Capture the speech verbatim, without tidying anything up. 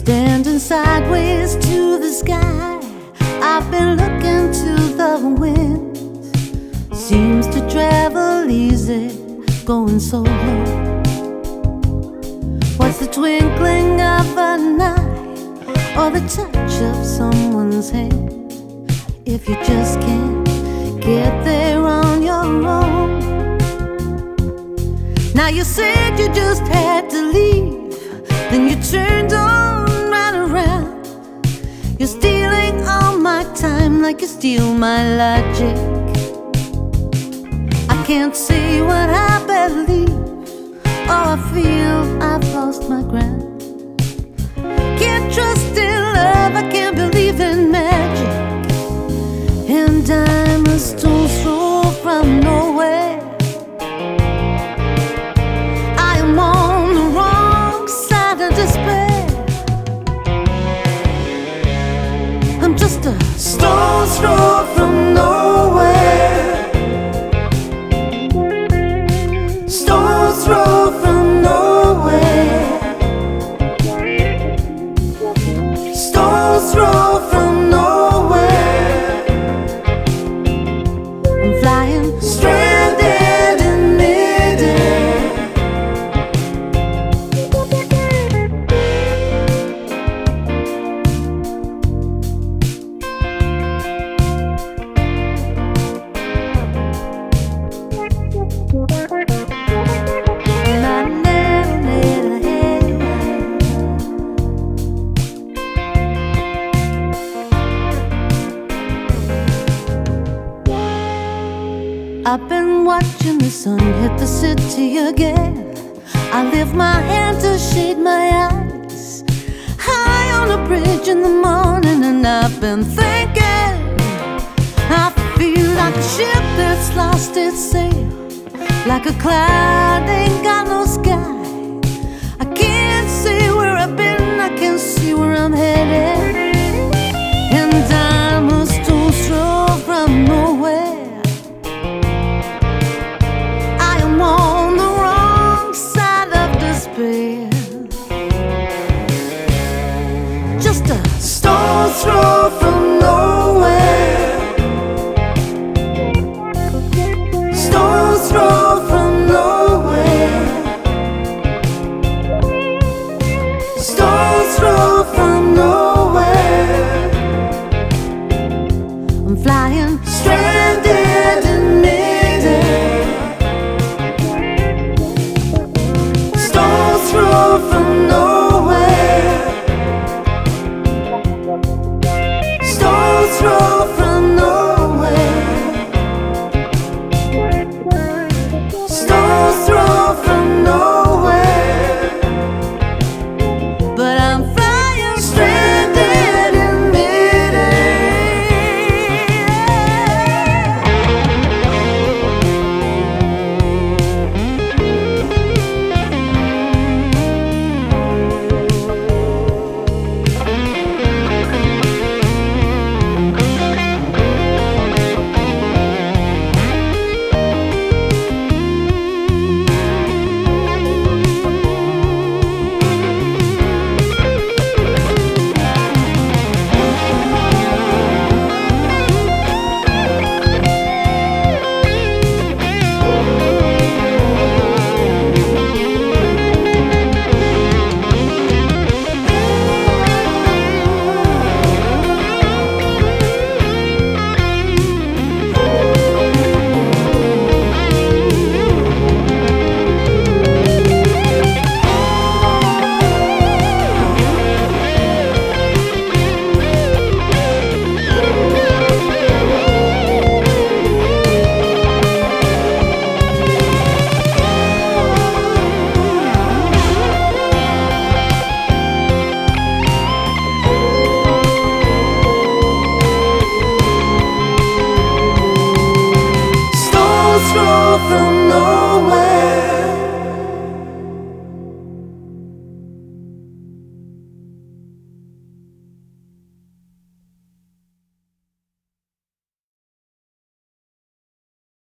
Standing sideways to the sky, I've been looking to the wind. Seems to travel easy, going so low. What's the twinkling of an eye or the touch of someone's hand if you just can't get there on your own? Now you said you just had to leave, then you turned on right around. You're stealing all my time like you steal my logic. I can't say what I believe, oh, I feel I've lost my ground. Can't trust in love, I can't believe in magic, and I'm a stone's throw from nowhere. I am on the wrong side of despair. I'm just a stone's throw from nowhere. Stone's throw from nowhere. Stone's throw from nowhere. I'm flying stranded in midair. I've been watching the sun hit the city again. I lift my hand to shade my eyes, high on a bridge in the morning, and I've been thinking, I feel like a ship that's lost its sail, like a cloud ain't got no sky. I can't see where I've been, I can't see where I'm headed, and I'm a stone's throw from nowhere. On the wrong side of despair. Just a stone's throw from nowhere. Stone's throw from nowhere. Stone's throw from nowhere. I'm flying stranded in midair. Throw from nowhere. Stone's throw from nowhere. Stone's throw from nowhere. But I'm flying stranded in midair. From